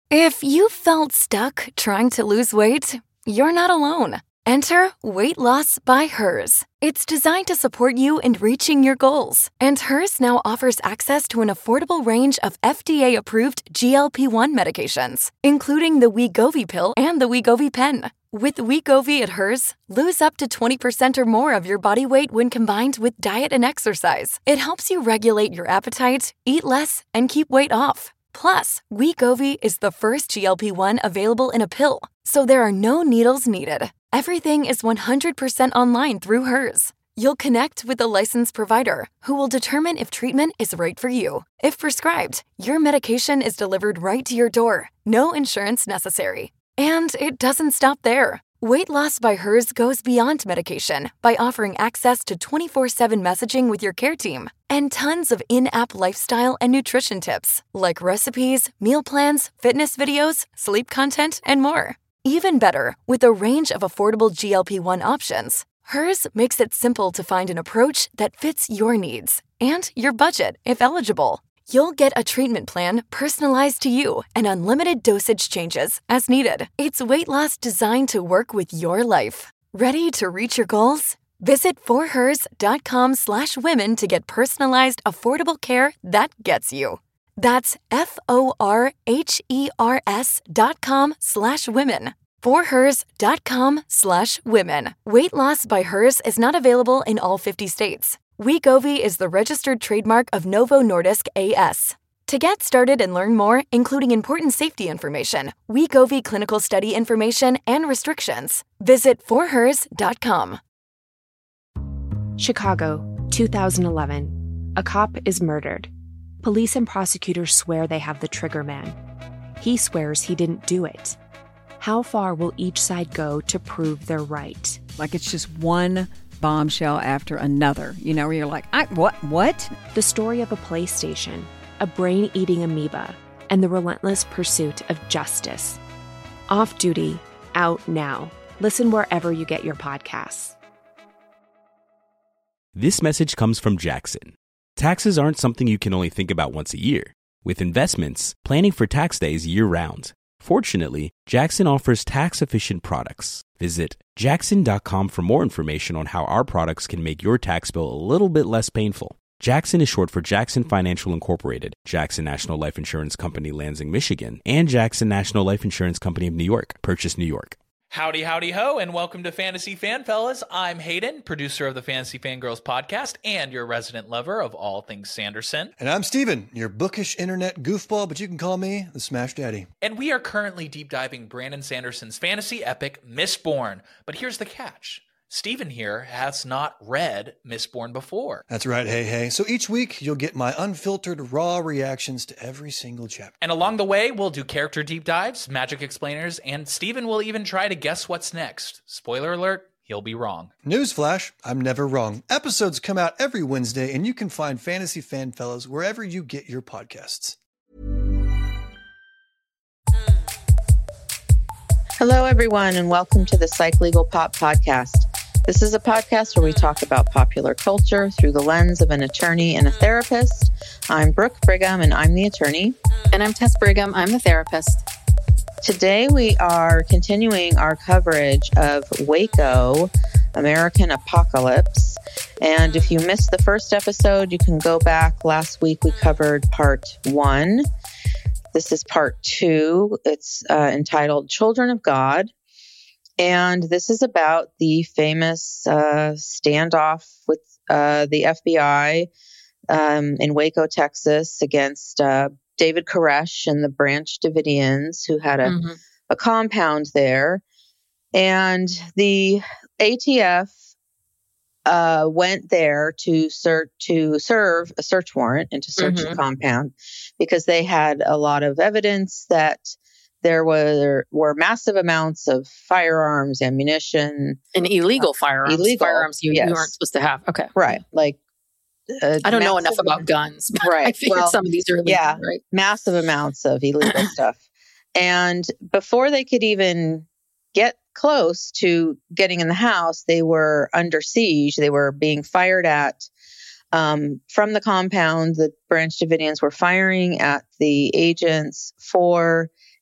If you felt stuck trying to lose weight, you're not alone. Enter Weight Loss by Hers. It's designed to support you in reaching your goals. And Hers now offers access to an affordable range of FDA-approved GLP-1 medications, including the Wegovy pill and the Wegovy pen. With Wegovy at Hers, lose up to 20% or more of your body weight when combined with diet and exercise. It helps you regulate your appetite, eat less, and keep weight off. Plus, Wegovy is the first GLP-1 available in a pill, so there are no needles needed. Everything is 100% online through Hers. You'll connect with a licensed provider who will determine if treatment is right for you. If prescribed, your medication is delivered right to your door. No insurance necessary. And it doesn't stop there. Weight Loss by Hers goes beyond medication by offering access to 24/7 messaging with your care team and tons of in-app lifestyle and nutrition tips like recipes, meal plans, fitness videos, sleep content, and more. Even better, with a range of affordable GLP-1 options, Hers makes it simple to find an approach that fits your needs and your budget if eligible. You'll get a treatment plan personalized to you and unlimited dosage changes as needed. It's weight loss designed to work with your life. Ready to reach your goals? Visit forhers.com/women to get personalized, affordable care that gets you. That's forhers.com/women. forhers.com/women. Weight Loss by Hers is not available in all 50 states. Wegovy is the registered trademark of Novo Nordisk A.S. To get started and learn more, including important safety information, Wegovy clinical study information, and restrictions, visit forhers.com. Chicago, 2011. A cop is murdered. Police and prosecutors swear they have the trigger man. He swears he didn't do it. How far will each side go to prove they're right? Like it's just one bombshell after another, where you're like, what? The story of a PlayStation, a brain-eating amoeba, and the relentless pursuit of justice. Off Duty, out now. Listen wherever you get your podcasts. This message comes from Jackson. Taxes aren't something you can only think about once a year. With investments, planning for tax days year-round. Fortunately, Jackson offers tax-efficient products. Visit Jackson.com for more information on how our products can make your tax bill a little bit less painful. Jackson is short for Jackson Financial Incorporated, Jackson National Life Insurance Company, Lansing, Michigan, and Jackson National Life Insurance Company of New York, Purchase, New York. Howdy, howdy, ho, and welcome to Fantasy Fan Fellas. I'm Hayden, producer of the Fantasy Fangirls podcast and your resident lover of all things Sanderson. And I'm Steven, your bookish internet goofball, but you can call me the Smash Daddy. And we are currently deep diving Brandon Sanderson's fantasy epic, Mistborn. But here's the catch. Steven here has not read Mistborn before. That's right, hey. So each week, you'll get my unfiltered, raw reactions to every single chapter. And along the way, we'll do character deep dives, magic explainers, and Steven will even try to guess what's next. Spoiler alert, he'll be wrong. Newsflash, I'm never wrong. Episodes come out every Wednesday, and you can find Fantasy Fan Fellas wherever you get your podcasts. Hello, everyone, and welcome to the Psych Legal Pop Podcast. This is a podcast where we talk about popular culture through the lens of an attorney and a therapist. I'm Brooke Brigham, and I'm the attorney. And I'm Tess Brigham. I'm the therapist. Today, we are continuing our coverage of Waco, American Apocalypse. And if you missed the first episode, you can go back. Last week, we covered part 1. This is part 2. It's entitled Children of God. And this is about the famous standoff with the FBI in Waco, Texas, against David Koresh and the Branch Davidians, who had a compound there. And the ATF went there to serve a search warrant and to search the compound because they had a lot of evidence that there were massive amounts of firearms, ammunition. And illegal firearms. Firearms you aren't supposed to have. Okay. Right. Like, I don't know enough about guns. But right. I figured some of these are illegal, right? Massive amounts of illegal stuff. And before they could even get close to getting in the house, they were under siege. They were being fired at from the compound. The Branch Davidians were firing at the agents for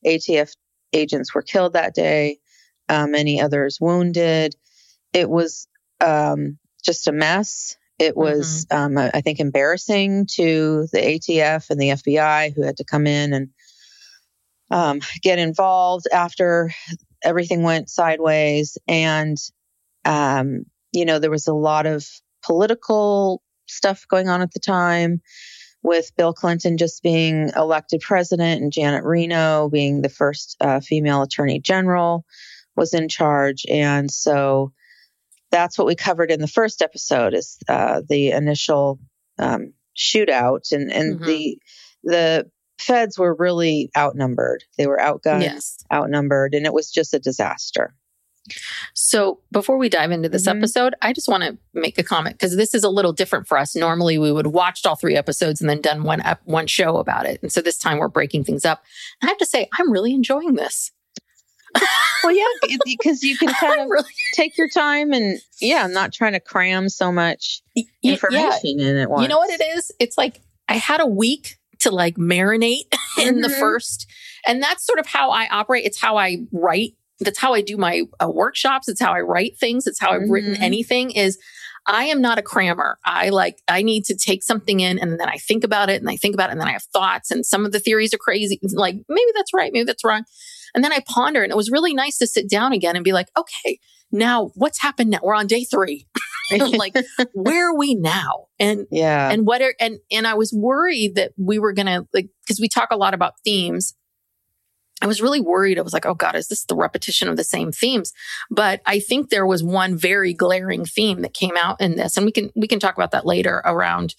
ATF agents were killed that day, many others wounded. It was just a mess. It was, I think, embarrassing to the ATF and the FBI, who had to come in and get involved after everything went sideways. And, there was a lot of political stuff going on at the time, with Bill Clinton just being elected president and Janet Reno being the first female attorney general was in charge. And so that's what we covered in the first episode, is the initial shootout. And the feds were really outnumbered. They were outgunned, outnumbered, and it was just a disaster. So before we dive into this episode, I just want to make a comment, because this is a little different for us. Normally we would have watched all 3 episodes and then done one show about it. And so this time we're breaking things up. And I have to say, I'm really enjoying this. Well, yeah, because you can kind of take your time and I'm not trying to cram so much information in it once. You know what it is? It's like I had a week to like marinate in the first, and that's sort of how I operate. It's how I write. That's how I do my workshops. It's how I write things. It's how I've written anything. Is I am not a crammer. I need to take something in, and then I think about it, and I think about it, and then I have thoughts, and some of the theories are crazy. Like, maybe that's right, maybe that's wrong. And then I ponder, and it was really nice to sit down again and be like, okay, now what's happened now? We're on day 3. Like, where are we now? And and I was worried that we were going to, like, because we talk a lot about themes. I was really worried. I was like, oh God, is this the repetition of the same themes? But I think there was one very glaring theme that came out in this. And we can talk about that later around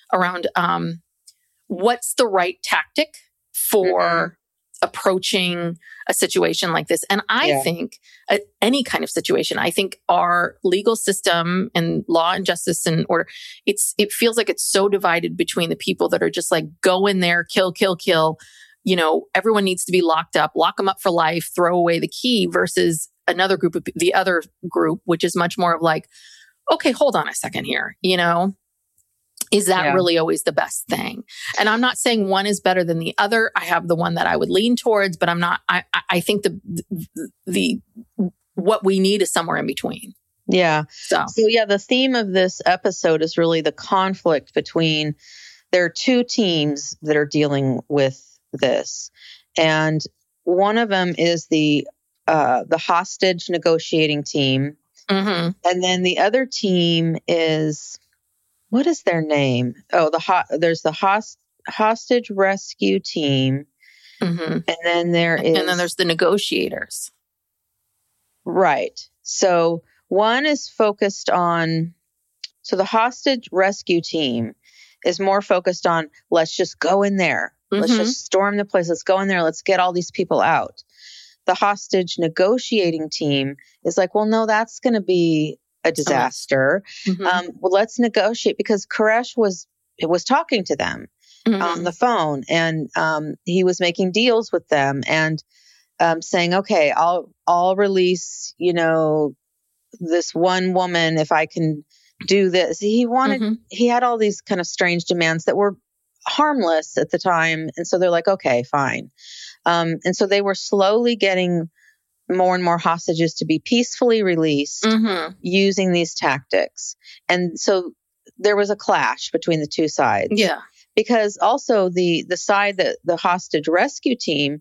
what's the right tactic for approaching a situation like this. And I think any kind of situation, I think our legal system and law and justice and order, it feels like it's so divided between the people that are just like, go in there, kill, kill, kill. Everyone needs to be locked up, lock them up for life, throw away the key, versus another group, the other group, which is much more of like, okay, hold on a second here. Is that really always the best thing? And I'm not saying one is better than the other. I have the one that I would lean towards, but I'm not, I think the what we need is somewhere in between. Yeah. So the theme of this episode is really the conflict between, there are 2 teams that are dealing with this. And one of them is the hostage negotiating team. And then the other team is, what is their name? Oh, there's the hostage rescue team. And then there's the negotiators. Right. So one is focused on, so the hostage rescue team is more focused on, let's just go in there. Let's just storm the place. Let's go in there. Let's get all these people out. The hostage negotiating team is like, well, no, that's going to be a disaster. Well, let's negotiate, because Koresh was talking to them on the phone, and he was making deals with them and saying, okay, I'll release, this one woman if I can do this. He had all these kind of strange demands that were harmless at the time. And so they're like, okay, fine. And so they were slowly getting more and more hostages to be peacefully released using these tactics. And so there was a clash between the 2 sides. Yeah. Because also the side that the hostage rescue team,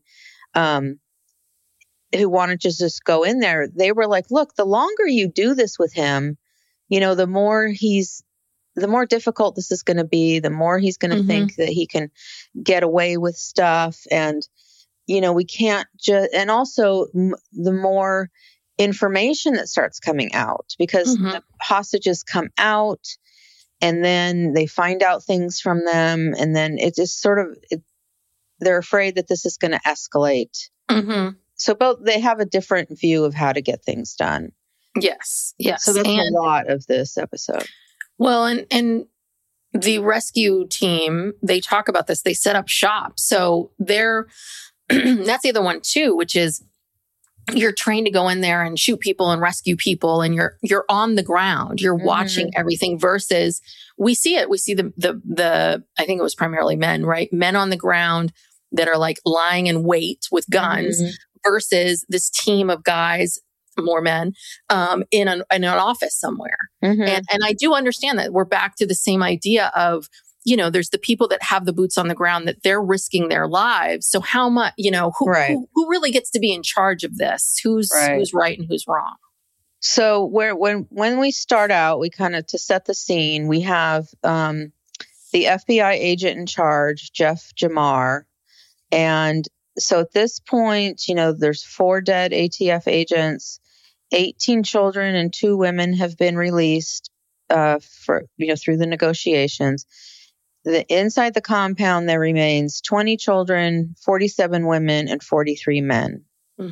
who wanted to just go in there, they were like, look, the longer you do this with him, the more difficult this is going to be, the more he's going to think that he can get away with stuff. And, we can't just, and also the more information that starts coming out, because the hostages come out and then they find out things from them. And then it just sort of, they're afraid that this is going to escalate. So they have a different view of how to get things done. Yes. So that's a lot of this episode. Well, and the rescue team, they talk about this. They set up shop. So that's the other one too, which is you're trained to go in there and shoot people and rescue people, and you're on the ground. You're watching everything, versus we see it. We see the I think it was primarily men, right? Men on the ground that are like lying in wait with guns versus this team of guys, more men, in an office somewhere. And I do understand that we're back to the same idea of, you know, there's the people that have the boots on the ground that they're risking their lives. So how much, you know, who really gets to be in charge of this? Who's right and who's wrong? So when we start out, we kind of, to set the scene, we have the FBI agent in charge, Jeff Jamar. And so at this point, you know, there's 4 dead ATF agents, 18 children and 2 women have been released for, you know, through the negotiations. Inside the compound, there remains 20 children, 47 women, and 43 men.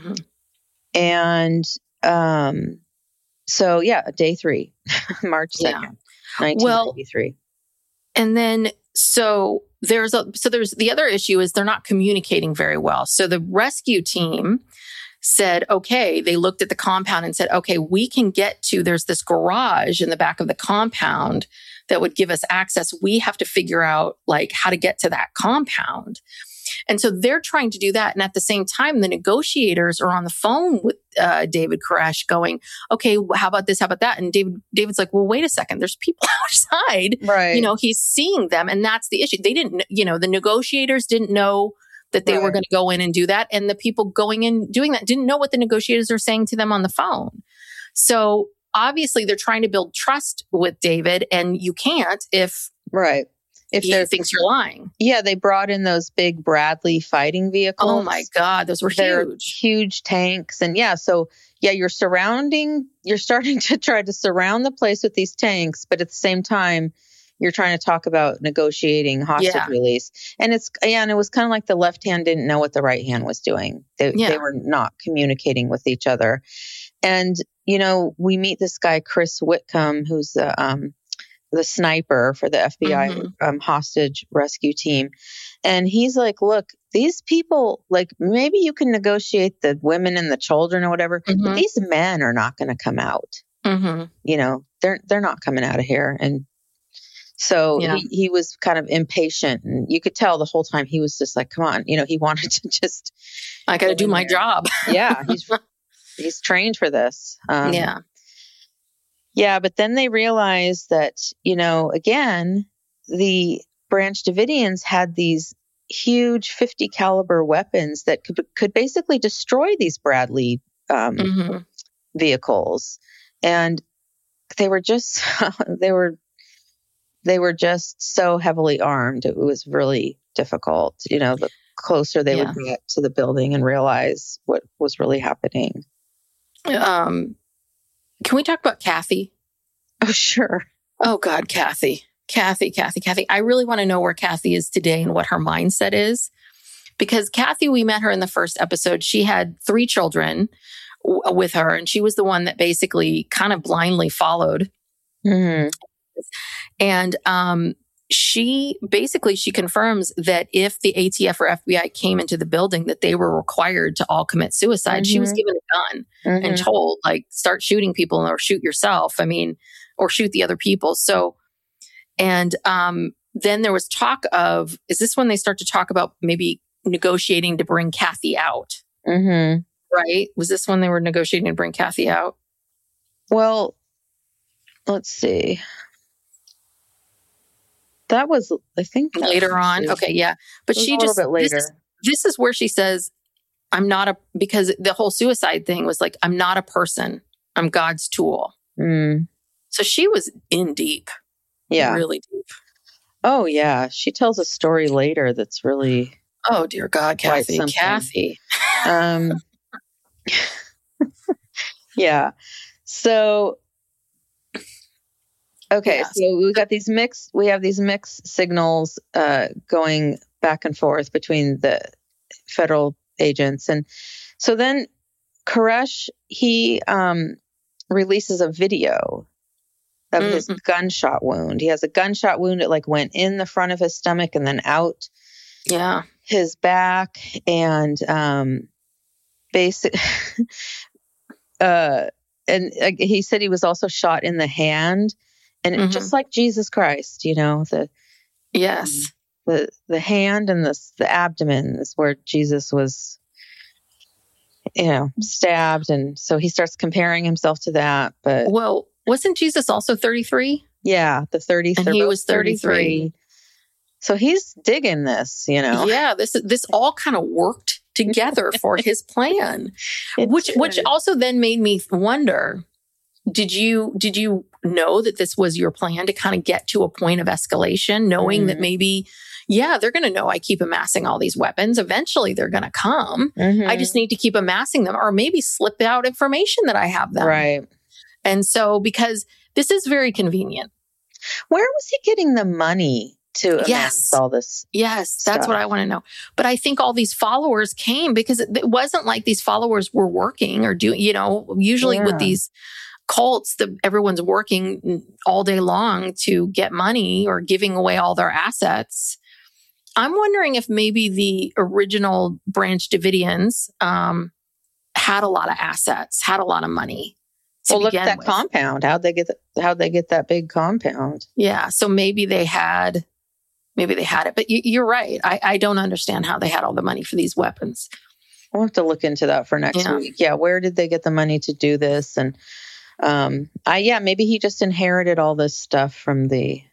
And so, yeah, day 3, March 2nd, 1993. And then, so there's the other issue is they're not communicating very well. So the rescue team said, okay, they looked at the compound and said, okay, we can get to, there's this garage in the back of the compound that would give us access. We have to figure out like how to get to that compound. And so they're trying to do that. And at the same time, the negotiators are on the phone with David Koresh going, okay, how about this? How about that? And David's like, well, wait a second. There's people outside. Right. You know, he's seeing them. And that's the issue. They didn't, you know, the negotiators didn't know that they were going to go in and do that. And the people going in doing that didn't know what the negotiators are saying to them on the phone. So obviously they're trying to build trust with David, and you can't if he thinks you're lying. Yeah, they brought in those big Bradley fighting vehicles. Oh my God, those were huge. Huge tanks. And you're starting to try to surround the place with these tanks, but at the same time, you're trying to talk about negotiating hostage release. And it was kind of like the left hand didn't know what the right hand was doing. They were not communicating with each other. And, you know, we meet this guy, Chris Whitcomb, who's the sniper for the FBI hostage rescue team. And he's like, look, these people, like, maybe you can negotiate the women and the children or whatever, but these men are not going to come out. You know, they're not coming out of here. And so he was kind of impatient, and you could tell the whole time he was just like, come on, you know, he wanted to just, I got to do my job. He's trained for this. Yeah, but then they realized that, you know, again, the Branch Davidians had these huge 50 caliber weapons that could basically destroy these Bradley vehicles. And they were just they were just so heavily armed. It was really difficult, you know, the closer they would get to the building and realize what was really happening. Can we talk about Kathy? Oh, sure. Oh, God, Kathy. I really want to know where Kathy is today and what her mindset is. Because Kathy, we met her in the first episode. She had 3 children with her, and she was the one that basically kind of blindly followed. And she confirms that if the ATF or FBI came into the building, that they were required to all commit suicide. She was given a gun and told, like, start shooting people or shoot yourself. I mean, or shoot the other people. So, and then there was talk of, is this when they start to talk about maybe negotiating to bring Kathy out? Right? Was this when they were negotiating to bring Kathy out? Well, let's see. That was, I think, later on. Okay, yeah. But she just, a little bit later. This is where she says, because the whole suicide thing was like, I'm not a person. I'm God's tool. So she was in deep. Yeah. Really deep. Oh, yeah. She tells a story later that's really... Oh, dear God, Kathy. Yeah. So... Okay, so we have these mixed signals going back and forth between the federal agents. And so then Koresh, he releases a video of his gunshot wound. He has a gunshot wound that like went in the front of his stomach and then out his back. And and he said he was also shot in the hand. And just like Jesus Christ, you know, the hand and the abdomen is where Jesus was, stabbed. And so he starts comparing himself to that. But well, wasn't Jesus also 33? Yeah, the 30s. And he was 33. So he's digging this, Yeah, this all kind of worked together for his plan, which also then made me wonder, did you know that this was your plan to kind of get to a point of escalation, knowing that maybe, they're going to know I keep amassing all these weapons. Eventually they're going to come. I just need to keep amassing them, or maybe slip out information that I have them. Right. And so, because this is very convenient. Where was he getting the money to amass all this? Yes, that's what I want to know. But I think all these followers came because it wasn't like these followers were working or doing, usually with these cults, everyone's working all day long to get money or giving away all their assets. I'm wondering if maybe the original Branch Davidians had a lot of assets, had a lot of money. Well, look at that compound. How'd they get that big compound? Yeah, so maybe they had it. But you're right. I don't understand how they had all the money for these weapons. We'll have to look into that for next week. Yeah, where did they get the money to do this? And maybe he just inherited all this stuff from the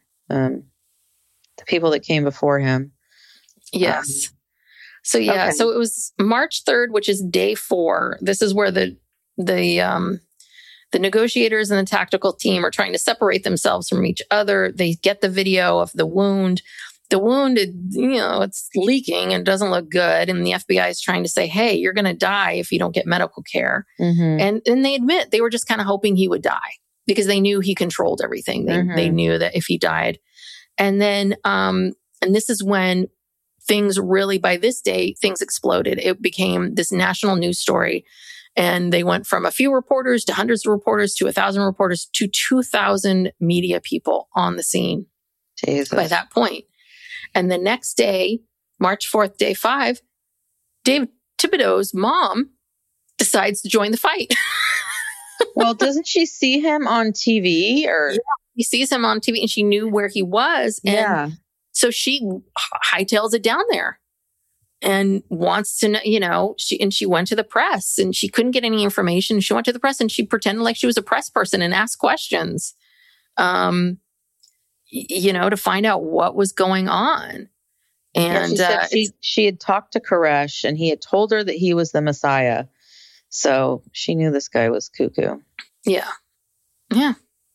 people that came before him. Yes. So it was March 3rd, which is day 4. This is where the negotiators and the tactical team are trying to separate themselves from each other. They get the video of the wound. The wound, it's leaking and doesn't look good. And the FBI is trying to say, hey, you're going to die if you don't get medical care. And they admit they were just kind of hoping he would die because they knew he controlled everything. They knew that if he died. And then, and this is when things really, by this day, things exploded. It became this national news story. And they went from a few reporters to hundreds of reporters to 1,000 reporters to 2,000 media people on the scene by that point. And the next day, March 4th, day 5, David Thibodeau's mom decides to join the fight. Well, doesn't she see him on TV? Or she sees him on TV and she knew where he was. And so she hightails it down there. And wants to know, she went to the press and she couldn't get any information. She went to the press and she pretended like she was a press person and asked questions, to find out what was going on. And she had talked to Koresh and he had told her that he was the Messiah. So she knew this guy was cuckoo. Yeah. Yeah.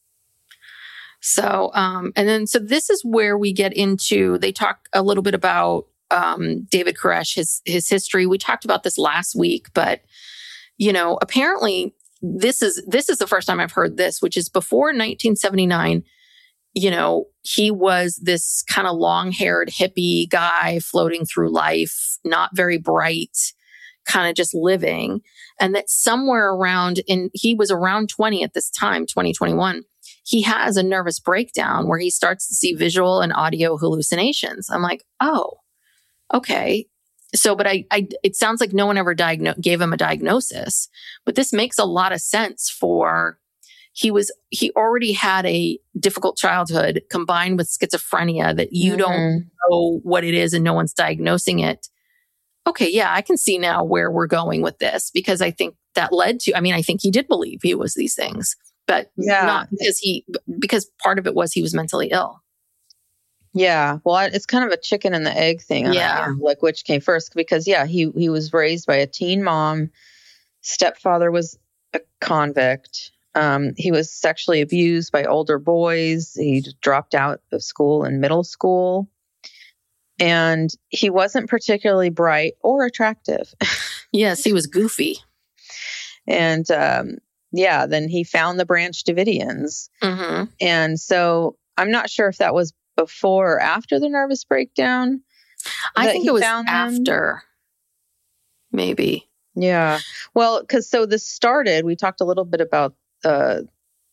So, so this is where we get into, they talk a little bit about David Koresh, his history. We talked about this last week, but apparently this is the first time I've heard this, which is before 1979. He was this kind of long-haired hippie guy floating through life, not very bright, kind of just living, and that somewhere around, and he was around 20 at this time, 2021. He has a nervous breakdown where he starts to see visual and audio hallucinations. I'm like, oh. Okay. So, but it sounds like no one ever gave him a diagnosis, but this makes a lot of sense for, he already had a difficult childhood combined with schizophrenia that you don't know what it is and no one's diagnosing it. Okay. Yeah. I can see now where we're going with this because I think that led to, I think he did believe he was these things, but not because part of it was he was mentally ill. Yeah. Well, it's kind of a chicken and the egg thing. Like which came first, because he was raised by a teen mom. Stepfather was a convict. He was sexually abused by older boys. He dropped out of school in middle school. And he wasn't particularly bright or attractive. Yes, he was goofy. And then he found the Branch Davidians. And so I'm not sure if that was before or after the nervous breakdown. I think it was after. Maybe. Yeah. Well, because this started, we talked a little bit about the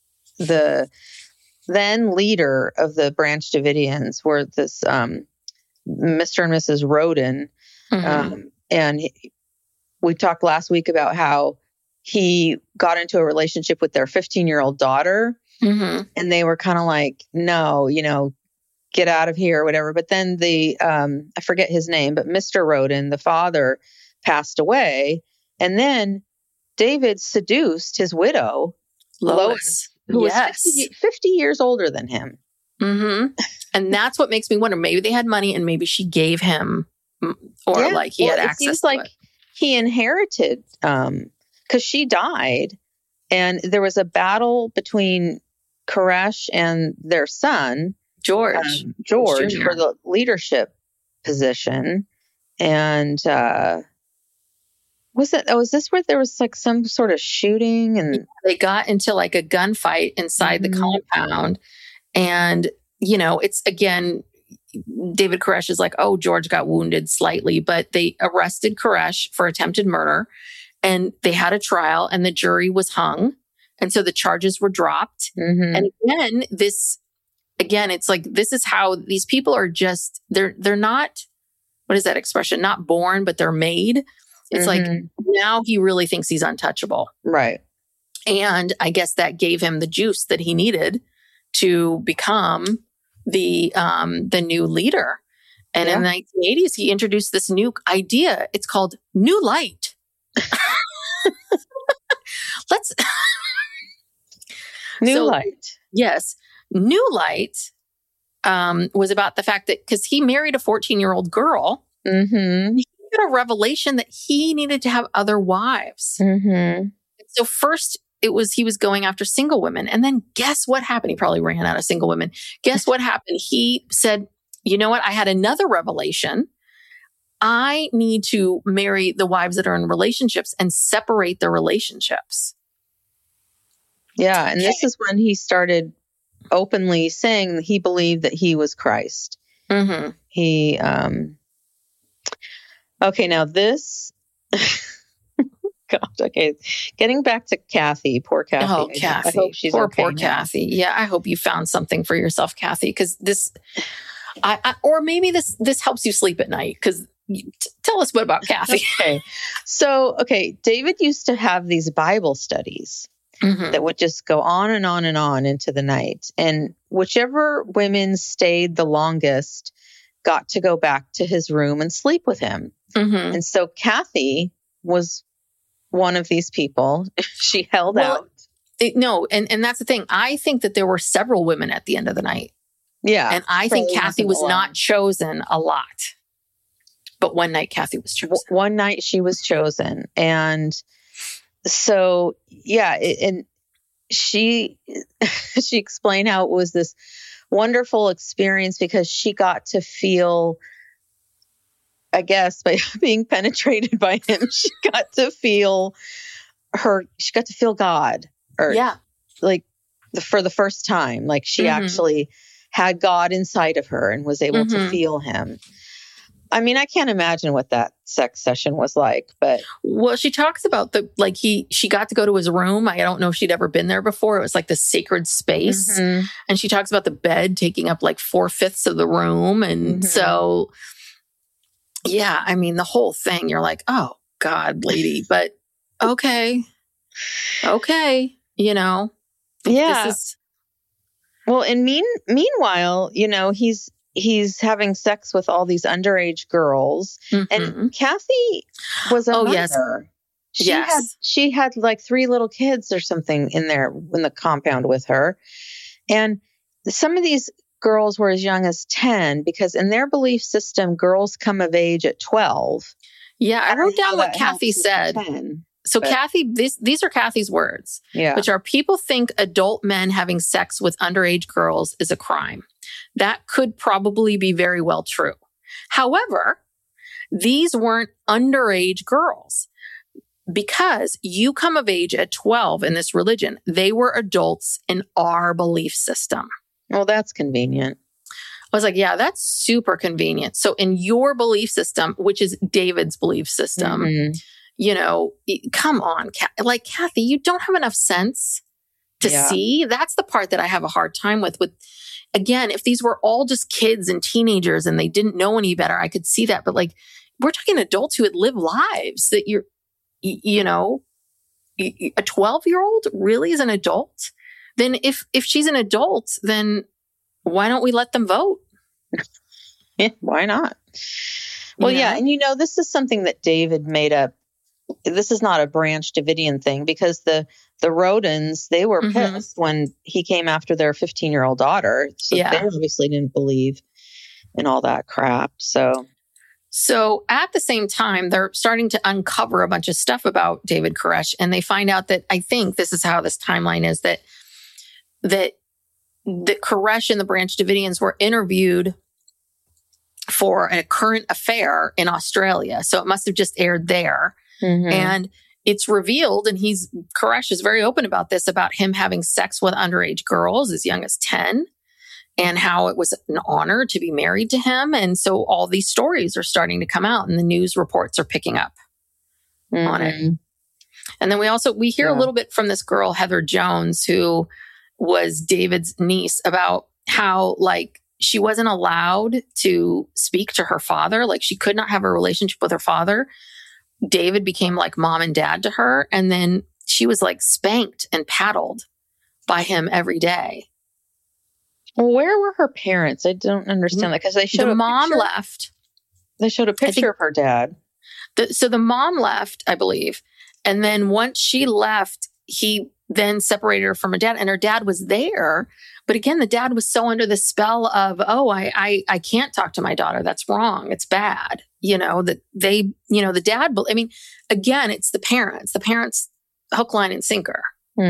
then leader of the Branch Davidians were this Mr. and Mrs. Roden. And we talked last week about how he got into a relationship with their 15-year-old daughter. And they were kind of like, no, get out of here or whatever. But then I forget his name, but Mr. Roden, the father, passed away. And then David seduced his widow, Lois, who was 50 years older than him. Mm-hmm. And that's what makes me wonder. Maybe they had money and maybe she gave him, or like he had access to it. It seems like he inherited, because she died. And there was a battle between Koresh and their son, George, for the leadership position. And was this where there was like some sort of shooting? And they got into like a gunfight inside the compound. And, you know, it's again, David Koresh is like, oh, George got wounded slightly, but they arrested Koresh for attempted murder and they had a trial and the jury was hung. And so the charges were dropped. Mm-hmm. And again, it's like, this is how these people are just, they're not, what is that expression? Not born, but they're made. It's like, now he really thinks he's untouchable. Right. And I guess that gave him the juice that he needed to become the new leader. And in the 1980s, he introduced this new idea. It's called New Light. New Light. Yes. New Light was about the fact that, because he married a 14-year-old girl, he had a revelation that he needed to have other wives. So first, he was going after single women. And then guess what happened? He probably ran out of single women. Guess what happened? He said, you know what? I had another revelation. I need to marry the wives that are in relationships and separate the relationships. Yeah. And this is when he started openly saying that he believed that he was Christ. He, okay, now this, God, okay. Getting back to Kathy, poor Kathy. Oh, Kathy. I hope she's okay poor now. Kathy. Yeah, I hope you found something for yourself, Kathy, because this, or maybe this helps you sleep at night, because tell us what about Kathy. Okay. So, David used to have these Bible studies that would just go on and on and on into the night. And whichever women stayed the longest got to go back to his room and sleep with him. And so Kathy was one of these people. She held out. And that's the thing. I think that there were several women at the end of the night. Yeah. And I think Kathy was not chosen a lot. But one night Kathy was chosen. One night she was chosen. And so, yeah, and she explained how it was this wonderful experience because she got to feel, I guess, by being penetrated by him, she got to feel God, or like for the first time, like she actually had God inside of her and was able to feel him. I mean, I can't imagine what that sex session was like, but. Well, she talks about she got to go to his room. I don't know if she'd ever been there before. It was like the sacred space. And she talks about the bed taking up like 4/5 of the room. And so, yeah, I mean, the whole thing, you're like, oh God, lady, but okay, you know. Yeah. Well, and meanwhile, you know, he's having sex with all these underage girls. And Kathy was a mother. She had like 3 little kids or something in the compound with her. And some of these girls were as young as 10, because in their belief system, girls come of age at 12. Yeah, I wrote down what Kathy said. Kathy, these are Kathy's words, which are, people think adult men having sex with underage girls is a crime. That could probably be very well true. However, these weren't underage girls, because you come of age at 12 in this religion. They were adults in our belief system. Well, that's convenient. I was like, yeah, that's super convenient. So in your belief system, which is David's belief system, you know, come on, like, Kathy, you don't have enough sense to see. That's the part that I have a hard time with, again, if these were all just kids and teenagers and they didn't know any better, I could see that. But like, we're talking adults who had lived lives that you know, a 12-year-old really is an adult. Then if she's an adult, then why don't we let them vote? Yeah, why not? Well, yeah. And this is something that David made up. This is not a Branch Davidian thing, because the Rodens, they were pissed when he came after their 15-year-old daughter. So they obviously didn't believe in all that crap. So at the same time, they're starting to uncover a bunch of stuff about David Koresh, and they find out that, I think this is how this timeline is, that Koresh and the Branch Davidians were interviewed for a current affair in Australia. So it must have just aired there. And it's revealed, and Koresh is very open about this, about him having sex with underage girls as young as 10, and how it was an honor to be married to him. And so all these stories are starting to come out, and the news reports are picking up on it. And then we hear a little bit from this girl, Heather Jones, who was David's niece, about how, like, she wasn't allowed to speak to her father. Like, she could not have a relationship with her father. David became like mom and dad to her. And then she was like spanked and paddled by him every day. Well, where were her parents? I don't understand that, because they showed the mom left. They showed a picture of her dad. So the mom left, I believe. And then once she left, he then separated her from her dad, and her dad was there. But again, the dad was so under the spell of, I can't talk to my daughter. That's wrong. It's bad. That they, the dad, I mean, again, it's the parents hook, line, and sinker.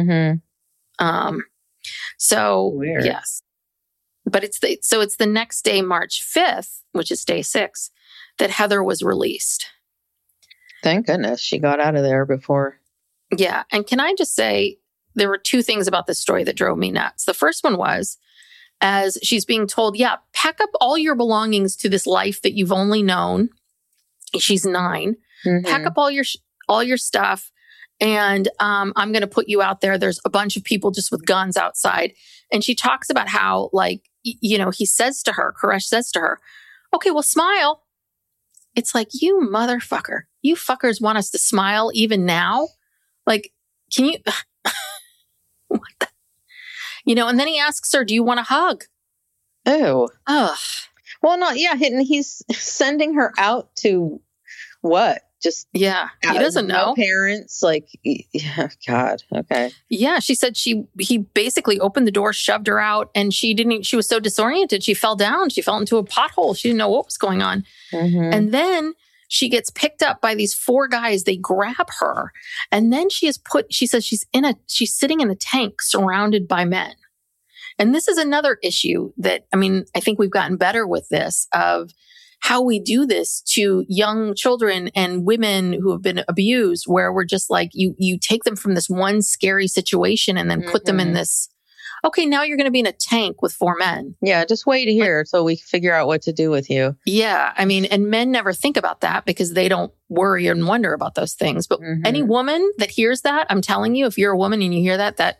So weird. Yes, but it's the next day, March 5th, which is day 6, that Heather was released. Thank goodness she got out of there before. Yeah. And can I just say, there were 2 things about this story that drove me nuts. The first one was, as she's being told, pack up all your belongings to this life that you've only known. She's 9. Pack up all your stuff. And I'm going to put you out there. There's a bunch of people just with guns outside. And she talks about how, like, he says to her, Koresh says to her, okay, well, smile. It's like, you motherfucker. You fuckers want us to smile even now? Like, can you... What the... and then he asks her, do you want a hug? Oh. Ugh. Well, not, and he's sending her out to what? Just, he doesn't know. Parents, like, God, okay. Yeah, she said he basically opened the door, shoved her out, and she was so disoriented. She fell down. She fell into a pothole. She didn't know what was going on. And then she gets picked up by these 4 guys. They grab her. And then she says she's sitting in a tank surrounded by men. And this is another issue that, I think we've gotten better with this, of how we do this to young children and women who have been abused, where we're just like, you take them from this one scary situation and then put them in this, okay, now you're going to be in a tank with 4 men. Yeah, just wait here so we figure out what to do with you. Yeah, and men never think about that because they don't worry and wonder about those things. But any woman that hears that, I'm telling you, if you're a woman and you hear that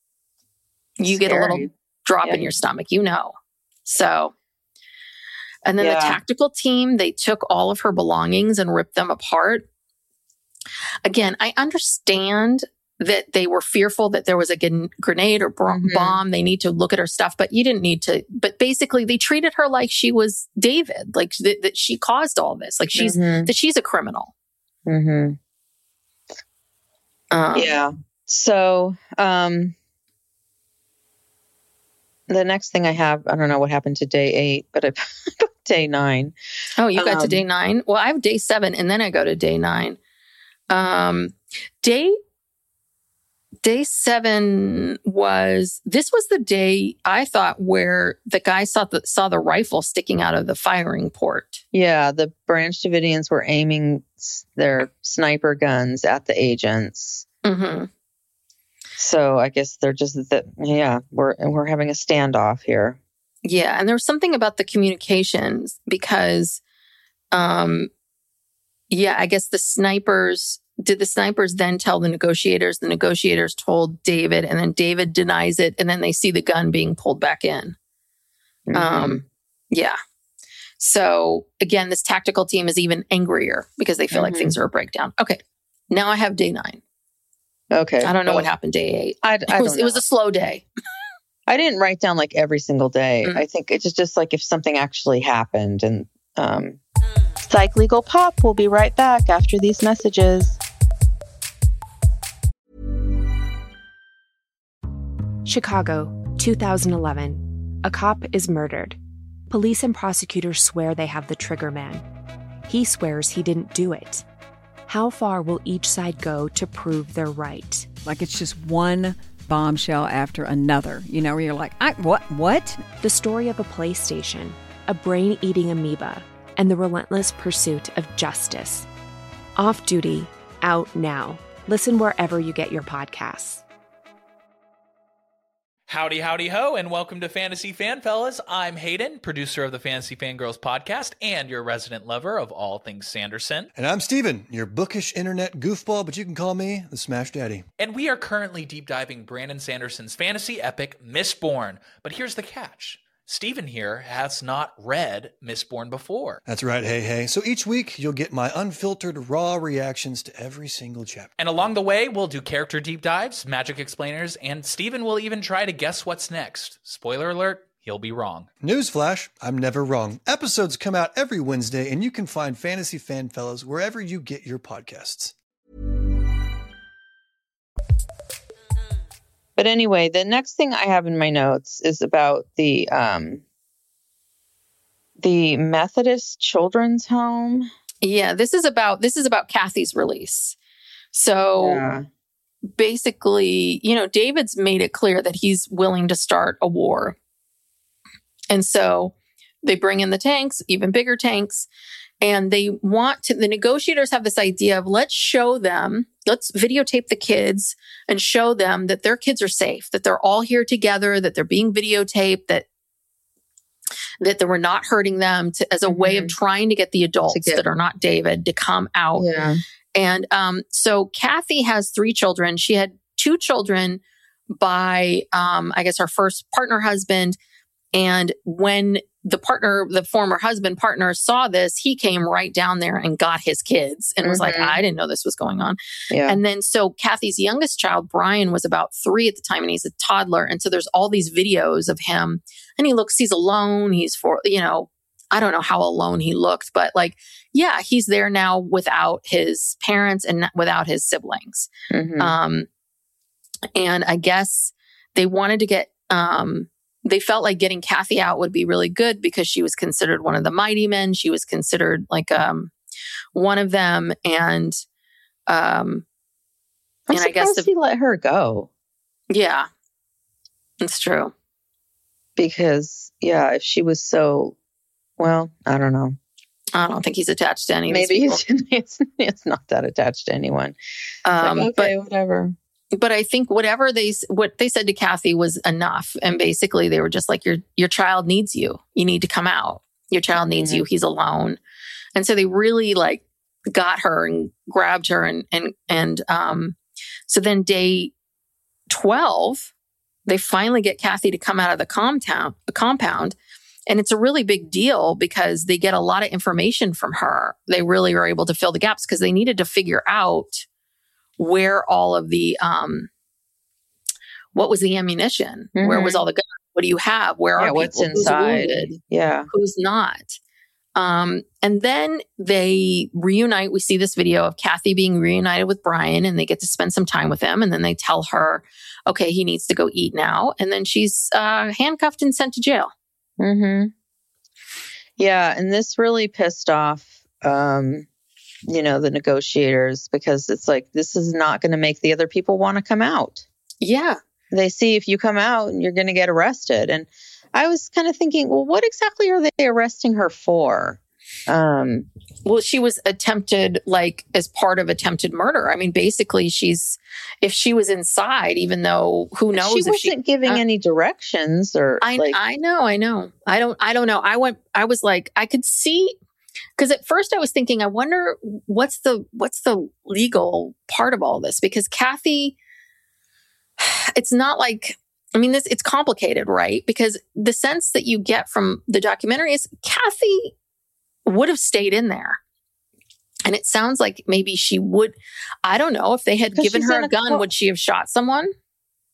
you get a little drop in your stomach, So, and then the tactical team, they took all of her belongings and ripped them apart. Again, I understand that they were fearful that there was a grenade or bomb. They need to look at her stuff, but you didn't need to. But basically, they treated her like she was David, like that she caused all this, like she's a criminal. So, the next thing I have, I don't know what happened to day 8, but I put day 9. Oh, you got to day 9? Well, I have day 7, and then I go to day 9. Day 7 was the day I thought where the guy saw the rifle sticking out of the firing port. Yeah, the Branch Davidians were aiming their sniper guns at the agents. So I guess they're just we're having a standoff here. Yeah, and there was something about the communications because, I guess the snipers then tell the negotiators? The negotiators told David, and then David denies it, and then they see the gun being pulled back in. So again, this tactical team is even angrier because they feel like things are a breakdown. Okay, now I have day 9. Okay. I don't know what happened day 8. It was a slow day. I didn't write down like every single day. I think it's just like if something actually happened. And Psych Legal Pop will be right back after these messages. Chicago, 2011. A cop is murdered. Police and prosecutors swear they have the trigger man. He swears he didn't do it. How far will each side go to prove they're right? Like it's just one bombshell after another, you know, where you're like, what? The story of a PlayStation, a brain-eating amoeba, and the relentless pursuit of justice. Off Duty, out now. Listen wherever you get your podcasts. Howdy, howdy, ho, and welcome to Fantasy Fanfellas. I'm Hayden, producer of the Fantasy Fangirls podcast and your resident lover of all things Sanderson. And I'm Steven, your bookish internet goofball, but you can call me the Smash Daddy. And we are currently deep diving Brandon Sanderson's fantasy epic, Mistborn. But here's the catch. Steven here has not read Mistborn before. That's right, hey. So each week, you'll get my unfiltered, raw reactions to every single chapter. And along the way, we'll do character deep dives, magic explainers, and Steven will even try to guess what's next. Spoiler alert, he'll be wrong. Newsflash, I'm never wrong. Episodes come out every Wednesday, and you can find Fantasy Fanfellas wherever you get your podcasts. But anyway, the next thing I have in my notes is about the Methodist Children's Home. Yeah, this is about Kathy's release. So basically, you know, David's made it clear that he's willing to start a war. And so they bring in the tanks, even bigger tanks, and the negotiators have this idea of let's videotape the kids and show them that their kids are safe, that they're all here together, that they're being videotaped, that we're not hurting them as a way of trying to get the adults that are not David to come out. Yeah. And so Kathy has 3 children. She had 2 children by, I guess, her first partner husband. And when the former husband partner saw this, he came right down there and got his kids and was like, I didn't know this was going on. Yeah. And then so Kathy's youngest child, Brian, was about 3 at the time and he's a toddler. And so there's all these videos of him and he's alone. I don't know how alone he looked, but he's there now without his parents and without his siblings. And I guess they wanted to get, they felt like getting Kathy out would be really good because she was considered one of the mighty men. She was considered one of them. And I'm I guess he let her go. Yeah, it's true. Because if she was so, I don't know. I don't think he's attached to any. Maybe it's not that attached to anyone. But whatever. But I think what they said to Kathy was enough. And basically they were just like, your child needs you. You need to come out. Your child needs you. He's alone. And so they really got her and grabbed her. And so then day 12, they finally get Kathy to come out of the compound. And it's a really big deal because they get a lot of information from her. They really are able to fill the gaps because they needed to figure out where all of the, what was the ammunition? Where was all the guns? What do you have? Where are what's people? inside? Who's wounded? Who's not? And then they reunite. We see this video of Kathy being reunited with Brian and they get to spend some time with him. And then they tell her, okay, he needs to go eat now. And then she's handcuffed and sent to jail. Yeah. And this really pissed off, the negotiators, because it's like, this is not going to make the other people want to come out. Yeah. They see if you come out, you're going to get arrested. And I was kind of thinking, well, what exactly are they arresting her for? Well, she was attempted, as part of attempted murder. I mean, basically if she was inside, even though who knows if she wasn't giving any directions or. I know. I don't know. I was like, I could see. Because at first I was thinking, I wonder what's the legal part of all this? Because Kathy, it's not it's complicated, right? Because the sense that you get from the documentary is Kathy would have stayed in there. And it sounds like maybe she would, I don't know, if they had given her a gun, would she have shot someone?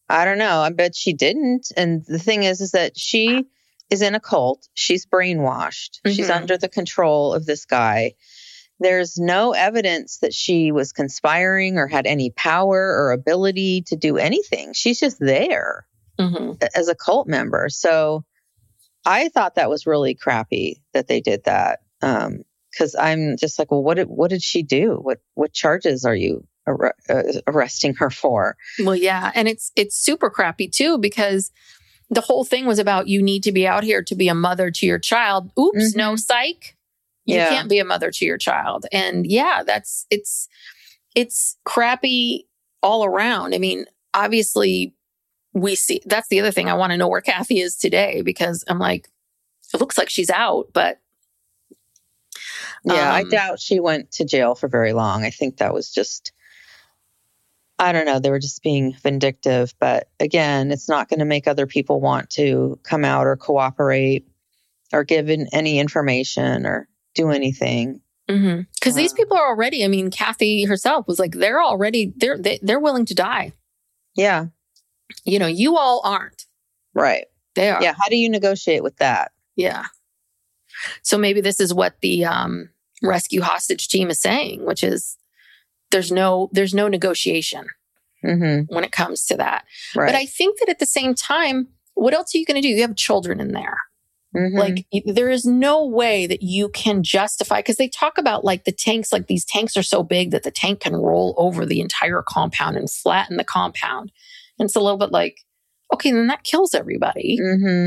I don't know. I bet she didn't. And the thing is that she is in a cult. She's brainwashed. She's under the control of this guy. There's no evidence that she was conspiring or had any power or ability to do anything. She's just there as a cult member. So I thought that was really crappy that they did that. Because I'm just like, well, what did she do? What charges are you arresting her for? Well, yeah. And it's super crappy too, because the whole thing was about, you need to be out here to be a mother to your child. Oops, no, psych. You can't be a mother to your child. And yeah, it's crappy all around. I mean, obviously we see, that's the other thing. I want to know where Kathy is today, because I'm like, it looks like she's out, but yeah, I doubt she went to jail for very long. I think that was just, I don't know, they were just being vindictive. But again, it's not going to make other people want to come out or cooperate or give any information or do anything. Because these people are already, I mean, Kathy herself was like, they're willing to die. Yeah. You know, you all aren't. Right. They are. Yeah. How do you negotiate with that? Yeah. So maybe this is what the rescue hostage team is saying, which is there's no negotiation when it comes to that. Right. But I think that at the same time, what else are you going to do? You have children in there. Like, there is no way that you can justify, because they talk about like the tanks, like these tanks are so big that the tank can roll over the entire compound and flatten the compound. And it's a little bit like, okay, then that kills everybody.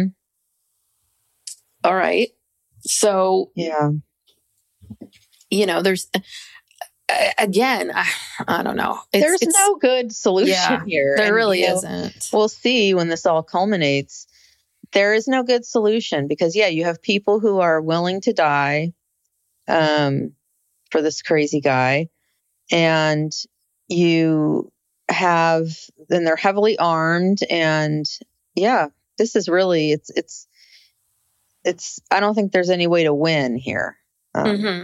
All right. So, yeah, you know, there's, again, I don't know. There's no good solution here. There really isn't. We'll see when this all culminates. There is no good solution because, yeah, you have people who are willing to die for this crazy guy. And you have, then they're heavily armed. And yeah, this is really, it's, I don't think there's any way to win here. No.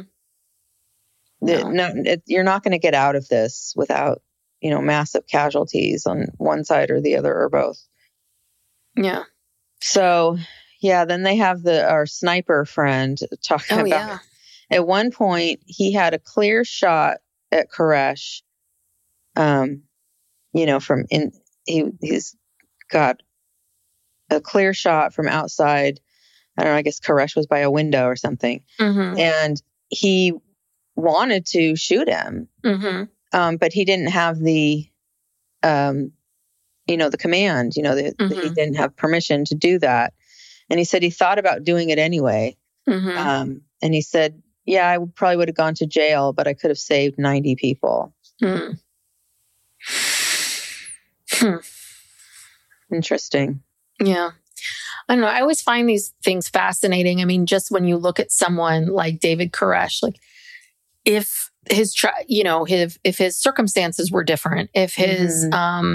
You're not going to get out of this without, massive casualties on one side or the other or both. Yeah. So, yeah, then they have our sniper friend talking about at one point he had a clear shot at Koresh. He's got a clear shot from outside. I don't know, I guess Koresh was by a window or something. And he wanted to shoot him. But he didn't have the the command, he didn't have permission to do that. And he said he thought about doing it anyway. And he said, yeah, I probably would have gone to jail, but I could have saved 90 people. Interesting. Yeah. I don't know. I always find these things fascinating. I mean, just when you look at someone like David Koresh, like if his, if his circumstances were different, if his,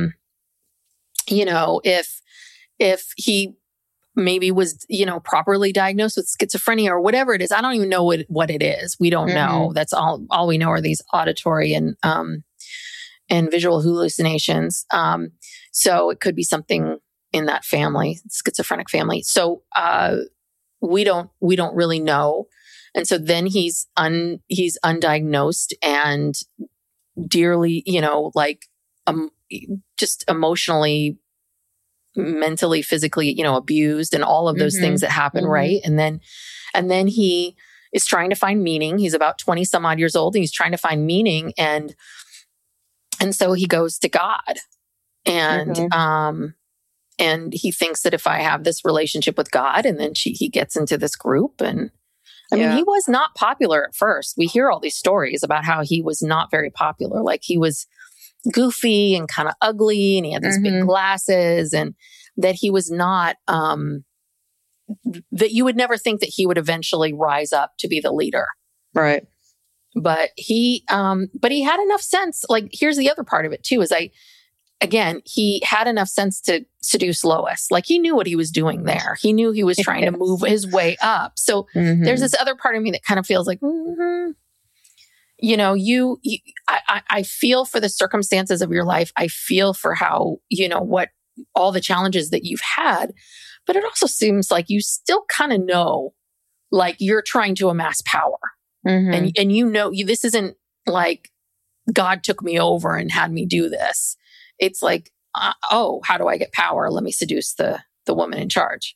if he maybe was, properly diagnosed with schizophrenia or whatever it is. I don't even know what it is. We don't know. That's all we know are these auditory and visual hallucinations. So it could be something in that family, schizophrenic family. So we don't really know. And so then he's undiagnosed and dearly, just emotionally, mentally, physically, abused and all of those things that happen. Right. And then he is trying to find meaning. He's about 20 some odd years old and he's trying to find meaning. And so he goes to God and he thinks that if I have this relationship with God, and then he gets into this group. And I mean, he was not popular at first. We hear all these stories about how he was not very popular. Like he was goofy and kind of ugly and he had these big glasses, and that he was not, that you would never think that he would eventually rise up to be the leader. Right. But he had enough sense. Like, here's the other part of it too, is he had enough sense to seduce Lois. Like he knew what he was doing there. He knew he was trying to move his way up. So there's this other part of me that kind of feels like, I feel for the circumstances of your life. I feel for how, all the challenges that you've had. But it also seems like you still kind of know, like you're trying to amass power. And you know, this isn't like God took me over and had me do this. It's like, how do I get power? Let me seduce the woman in charge.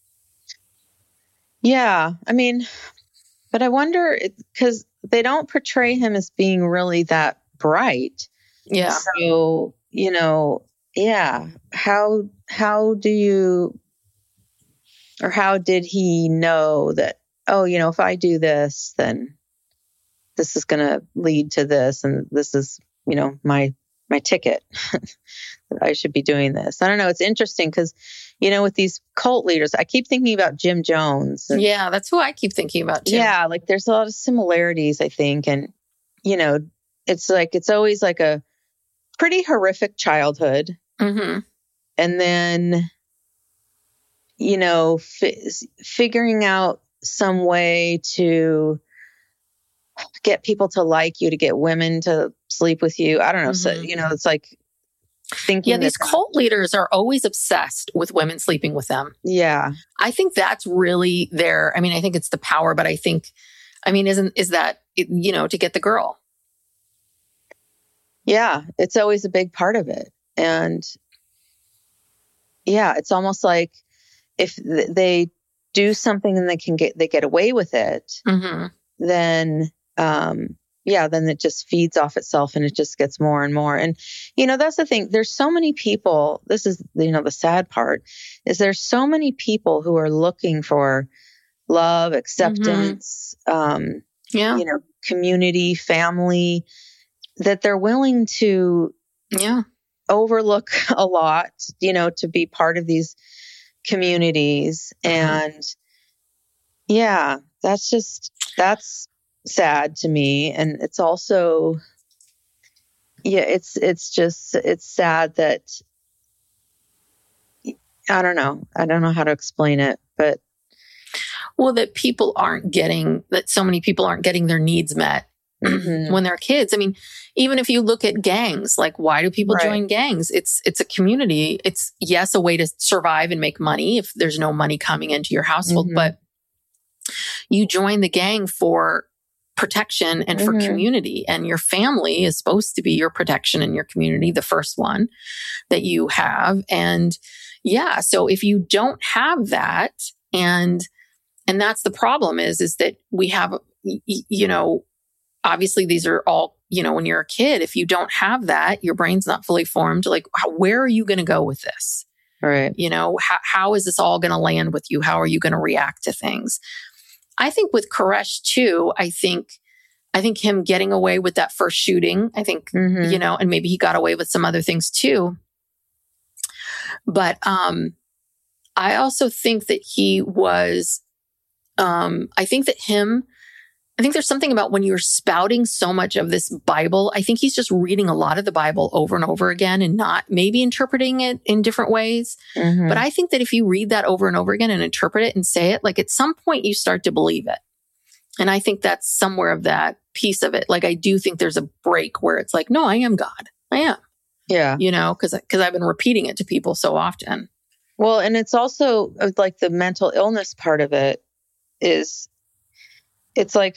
Yeah. I mean, but I wonder, because they don't portray him as being really that bright. Yeah. So, you know, yeah. How do you, or how did he know that, oh, you know, if I do this, then this is going to lead to this. And this is, you know, my ticket that I should be doing this. I don't know. It's interesting because, you know, with these cult leaders, I keep thinking about Jim Jones. And, yeah, that's who I keep thinking about too. Yeah, like there's a lot of similarities, I think. And, you know, it's like, it's always like a pretty horrific childhood. Mm-hmm. And then, you know, figuring out some way to get people to like you, to get women to sleep with you. I don't know. So, you know, it's like thinking. Yeah, these cult leaders are always obsessed with women sleeping with them. Yeah. I think that's really I mean, I think it's the power, but I think, I mean, is that, you know, to get the girl? Yeah, it's always a big part of it. And yeah, it's almost like if they do something and they get away with it, then, then it just feeds off itself and it just gets more and more. And, you know, that's the thing. There's so many people, this is, you know, the sad part is there's so many people who are looking for love, acceptance, you know, community, family, that they're willing to overlook a lot, you know, to be part of these communities. And yeah, that's sad to me. And it's also, it's sad that, I don't know how to explain it, but. Well, that so many people aren't getting their needs met when they're kids. I mean, even if you look at gangs, like why do people join gangs? It's a community. It's a way to survive and make money if there's no money coming into your household, but you join the gang for protection and for community, and your family is supposed to be your protection and your community, the first one that you have. And so if you don't have that, and that's the problem is that we have, you know, obviously these are all, you know, when you're a kid, if you don't have that, your brain's not fully formed. Like, where are you going to go with this? Right. You know, how is this all going to land with you? How are you going to react to things? I think with Koresh too, I think him getting away with that first shooting, I think, you know, and maybe he got away with some other things too. But I also think that he was, I think there's something about when you're spouting so much of this Bible, I think he's just reading a lot of the Bible over and over again and not maybe interpreting it in different ways. But I think that if you read that over and over again and interpret it and say it, like at some point you start to believe it. And I think that's somewhere of that piece of it. Like I do think there's a break where it's like, no, I am God. I am. Yeah. You know, because I've been repeating it to people so often. Well, and it's also like the mental illness part of it is, it's like,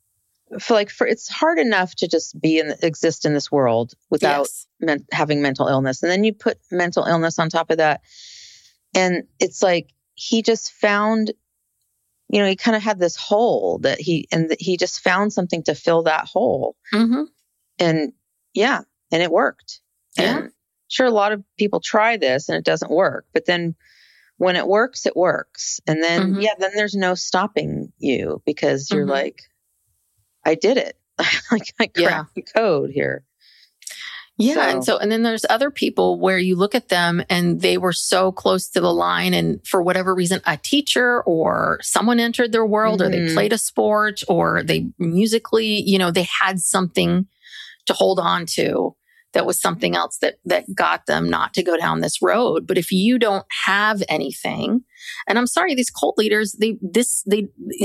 it's hard enough to just exist in this world without having mental illness. And then you put mental illness on top of that. And it's like, he just found, you know, he kind of had this hole that he just found something to fill that hole. And and it worked. Yeah. And sure, a lot of people try this and it doesn't work, but then when it works, it works. And then, then there's no stopping you because you're like, I did it. Like I cracked the code here. Yeah. And then there's other people where you look at them and they were so close to the line. And for whatever reason, a teacher or someone entered their world or they played a sport or they musically, you know, they had something to hold on to. That was something else that got them not to go down this road. But if you don't have anything, and I'm sorry, these cult leaders, this is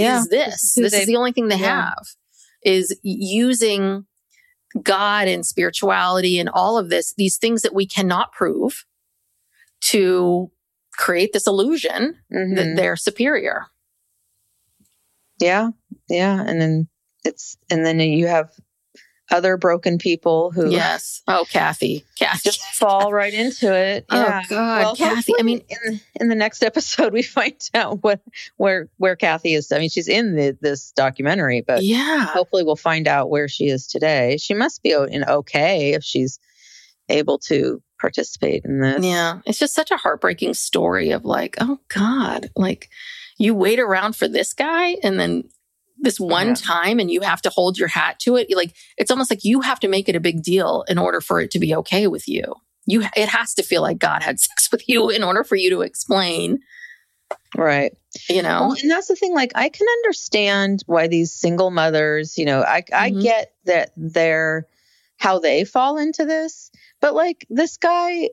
the only thing they have is using God and spirituality and all of these things that we cannot prove to create this illusion that they're superior. Yeah. Yeah. And then you have other broken people who Yes. Oh, Kathy just fall right into it. Yeah. Oh God, Well, Kathy. I mean, in the next episode, we find out where Kathy is. I mean, she's in this documentary, but yeah, hopefully we'll find out where she is today. She must be okay if she's able to participate in this. Yeah. It's just such a heartbreaking story of like, oh God, like you wait around for this guy and then this one time and you have to hold your hat to it. Like, it's almost like you have to make it a big deal in order for it to be okay with you. It has to feel like God had sex with you in order for you to explain. Right. You know? Well, and that's the thing. Like, I can understand why these single mothers, I get that how they fall into this, but like this guy,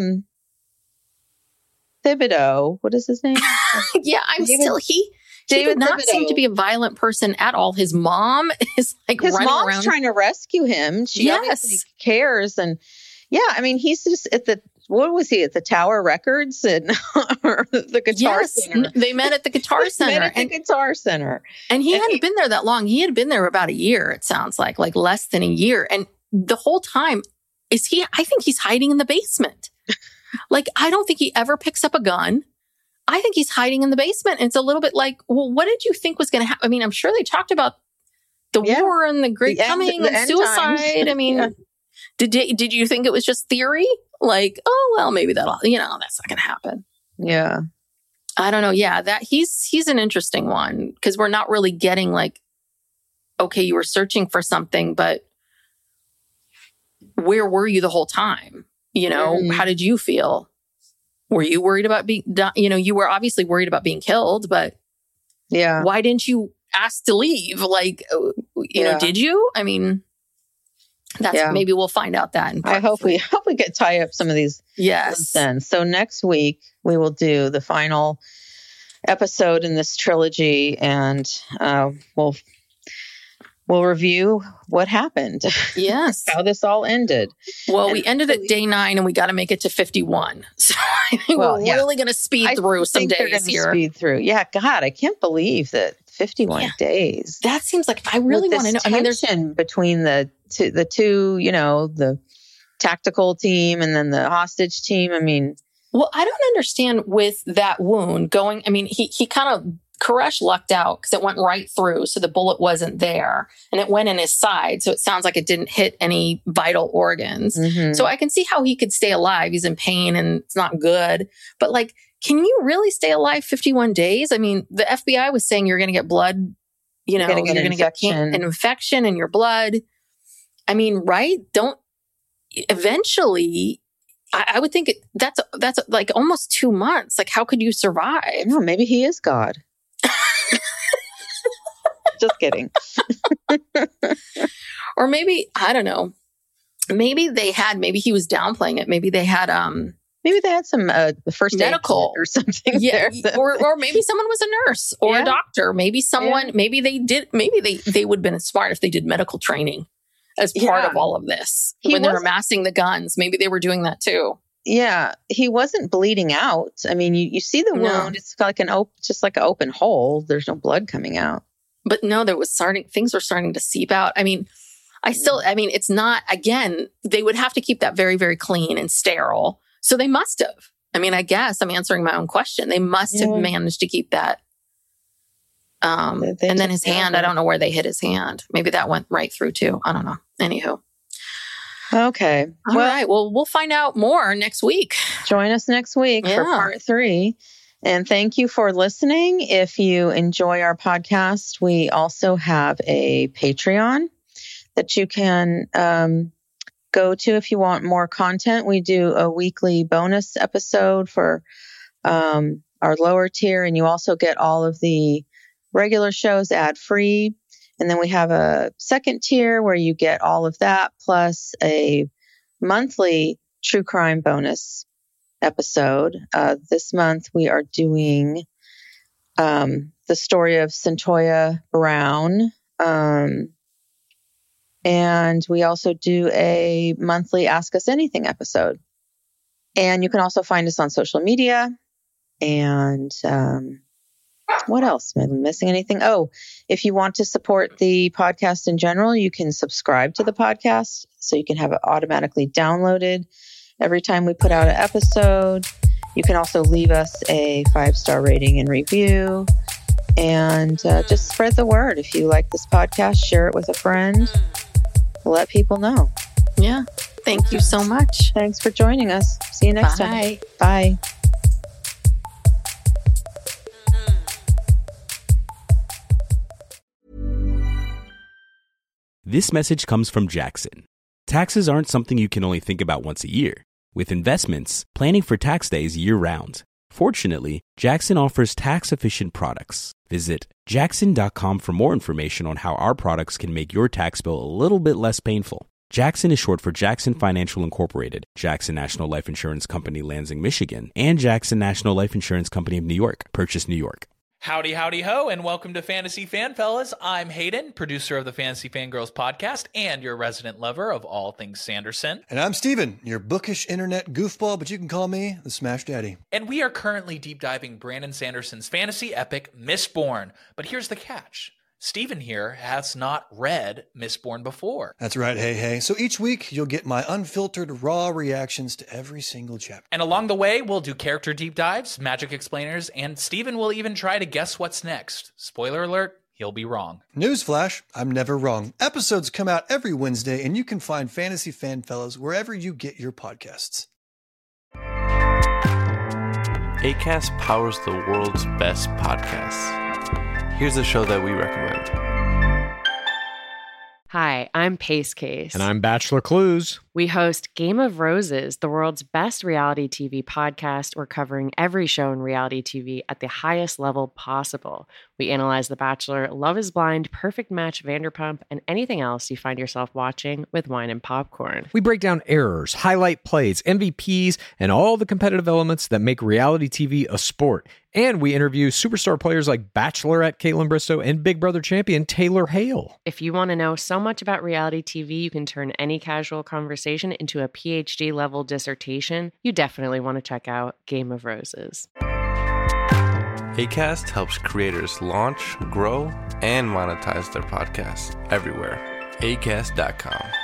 Thibodeau, what is his name? Yeah, he did not seem to be a violent person at all. His mom is like his running mom's around trying to rescue him. She obviously cares. And yeah, I mean, he's just what was he at the Tower Records or the Guitar Center? They met at the Guitar Center. Guitar Center. And he hadn't been there that long. He had been there about a year, it sounds like less than a year. And the whole time I think he's hiding in the basement. Like, I don't think he ever picks up a gun. I think he's hiding in the basement. And it's a little bit like, well, what did you think was going to happen? I mean, I'm sure they talked about the war and the Great Coming and suicide. I mean, did you think it was just theory? Like, oh, well, maybe that's not going to happen. Yeah. I don't know. Yeah, that he's an interesting one because we're not really getting like, okay, you were searching for something, but where were you the whole time? How did you feel? Were you worried about being, you were obviously worried about being killed, but yeah, why didn't you ask to leave? Like, did you? I mean, maybe we'll find out that. I hope we get tie up some of these. Yes. Then, so next week we will do the final episode in this trilogy, and we'll review what happened. Yes. How this all ended. Well, we ended at day 9 and we got to make it to 51. So I think we're really going to speed through some days here. Speed through. Yeah. God, I can't believe that 51 days. That seems like I really want to know. I mean, there's between the two, the tactical team and then the hostage team. I mean, well, I don't understand with that wound going. I mean, he kind of, Koresh lucked out because it went right through. So the bullet wasn't there and it went in his side. So it sounds like it didn't hit any vital organs. Mm-hmm. So I can see how he could stay alive. He's in pain and it's not good. But like, can you really stay alive 51 days? I mean, the FBI was saying you're going to get blood, you're going to get an infection in your blood. I mean, right? Eventually, I would think that's like almost 2 months. Like, how could you survive? No, maybe he is God. Just kidding. Or maybe, I don't know. Maybe he was downplaying it. Maybe they had some first medical aid or something. Yeah. Or maybe someone was a nurse or a doctor. Maybe someone, maybe they would have been smart if they did medical training as part of all of this. When they were amassing the guns, maybe they were doing that too. Yeah, he wasn't bleeding out. I mean, you see the wound; it's like just like an open hole. There's no blood coming out. But no, things were starting to seep out. I mean, it's not. Again, they would have to keep that very, very clean and sterile. So they must have. I mean, I guess I'm answering my own question. They must have managed to keep that. And then his hand. I don't know where they hit his hand. Maybe that went right through too. I don't know. Anywho. Okay. All right. Well, we'll find out more next week. Join us next week for part 3. And thank you for listening. If you enjoy our podcast, we also have a Patreon that you can go to if you want more content. We do a weekly bonus episode for our lower tier, and you also get all of the regular shows ad-free. And then we have a second tier where you get all of that plus a monthly true crime bonus episode. This month we are doing the story of Cyntoia Brown. And we also do a monthly Ask Us Anything episode. And you can also find us on social media. And what else? Am I missing anything? Oh, if you want to support the podcast in general, you can subscribe to the podcast so you can have it automatically downloaded every time we put out an episode. You can also leave us a 5-star rating and review. And just spread the word. If you like this podcast, share it with a friend. Let people know. Yeah. Thank you so much. Thanks for joining us. See you next time. Bye. This message comes from Jackson. Taxes aren't something you can only think about once a year. With investments, planning for tax day is year-round. Fortunately, Jackson offers tax-efficient products. Visit Jackson.com for more information on how our products can make your tax bill a little bit less painful. Jackson is short for Jackson Financial Incorporated, Jackson National Life Insurance Company, Lansing, Michigan, and Jackson National Life Insurance Company of New York, Purchase, New York. Howdy, howdy, ho, and welcome to Fantasy Fan Fellas. I'm Hayden, producer of the Fantasy Fangirls podcast and your resident lover of all things Sanderson. And I'm Steven, your bookish internet goofball, but you can call me the Smash Daddy. And we are currently deep diving Brandon Sanderson's fantasy epic, Mistborn. But here's the catch. Steven here has not read Mistborn before. That's right, hey. So each week, you'll get my unfiltered, raw reactions to every single chapter. And along the way, we'll do character deep dives, magic explainers, and Steven will even try to guess what's next. Spoiler alert, he'll be wrong. Newsflash, I'm never wrong. Episodes come out every Wednesday, and you can find Fantasy Fan Fellas wherever you get your podcasts. Acast powers the world's best podcasts. Here's a show that we recommend. Hi, I'm Pace Case. And I'm Bachelor Clues. We host Game of Roses, the world's best reality TV podcast. We're covering every show in reality TV at the highest level possible. We analyze The Bachelor, Love is Blind, Perfect Match, Vanderpump, and anything else you find yourself watching with wine and popcorn. We break down errors, highlight plays, MVPs, and all the competitive elements that make reality TV a sport. And we interview superstar players like Bachelorette Caitlin Bristow and Big Brother champion Taylor Hale. If you want to know so much about reality TV, you can turn any casual conversation into a PhD-level dissertation. You definitely want to check out Game of Roses. Acast helps creators launch, grow, and monetize their podcasts everywhere. Acast.com.